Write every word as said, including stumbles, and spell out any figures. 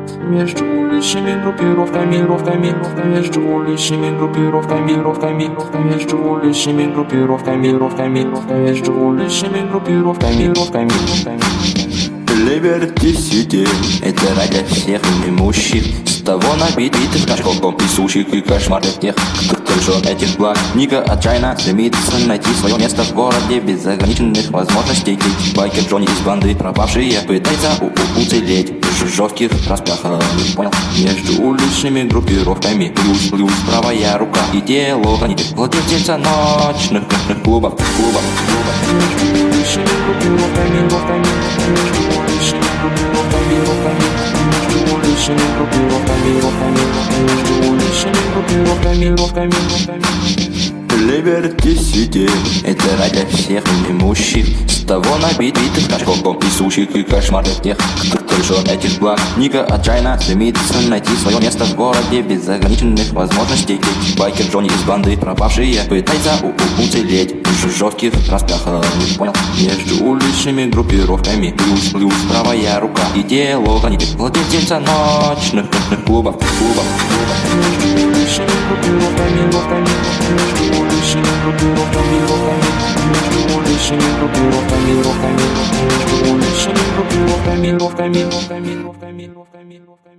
Между уличными группировками, группировками, между уличными группировками, группировками, между уличными группировками, группировками, между уличными группировками, группировками. Liberty City — это рай для всех имущих, с того набитых кошелком писущих и кошмарных тех, кто лишен этих благ. Ника отчаянно стремится найти свое место в городе без ограниченных возможностей. Байкер Джонни из банды пропавшие пытается уцелеть в жестких распряхах. Понял? Между уличными группировками плюс, плюс правая рука и тело хранитель владельца ночных клубов, клубов, клубов. Между уличными группировками, группировками, между уличными группировками, группировками, между уличными группировками, группировками, между уличными группировками, группировками, группировками. Liberty City — это рай для всех имущих, с того набитых кошелком писущих и кошмарных тех, кто лишен этих благ. Ника отчаянно стремится найти свое место в городе без ограниченных возможностей. Байкер Джонни из банды пропавшие пытается уцелеть в жестких распряхах. Понял? Между уличными группировками плюс, плюс правая рука и тело хранитель владельца ночных клубов, клубов, клубов. Между уличными группировками, группировками, между уличными группировками, группировками, между уличными группировками, группировками, между уличными группировками, группировками, группировками, группировками.